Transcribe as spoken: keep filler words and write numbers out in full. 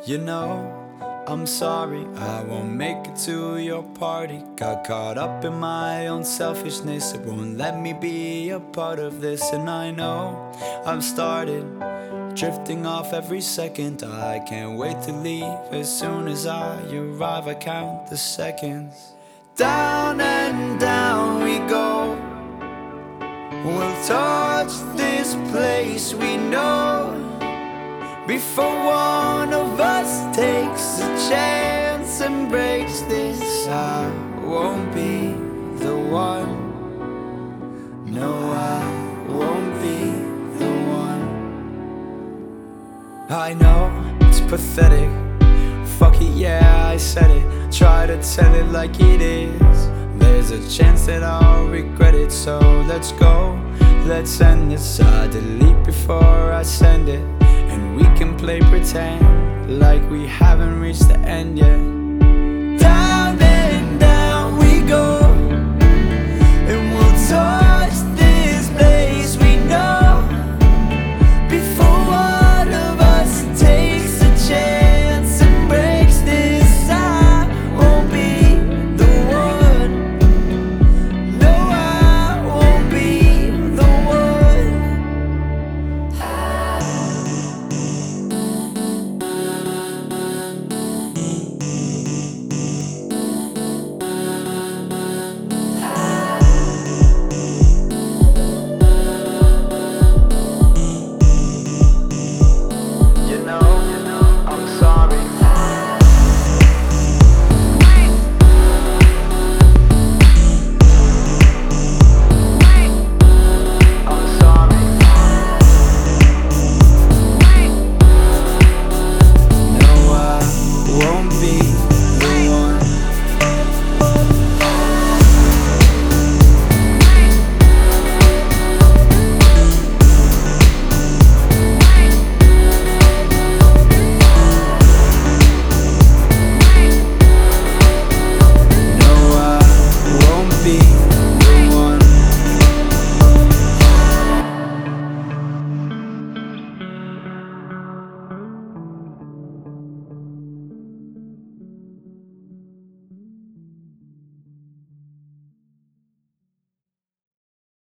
You know, I'm sorry, I won't make it to your party. Got caught up in my own selfishness, it won't let me be a part of this. And I know I've started drifting off every second. I can't wait to leave as soon as I arrive. I count the seconds. Down and down we go. We'll touch this place we know before one of us takes a chance and breaks this. I won't be the one. No, I won't be the one. I know it's pathetic. Fuck it, yeah, I said it. Try to tell it like it is. There's a chance that I'll regret it. So let's go, let's end this. I delete before I send it, and we can play pretend like we haven't reached the end yet. Down and down we go, and we'll talk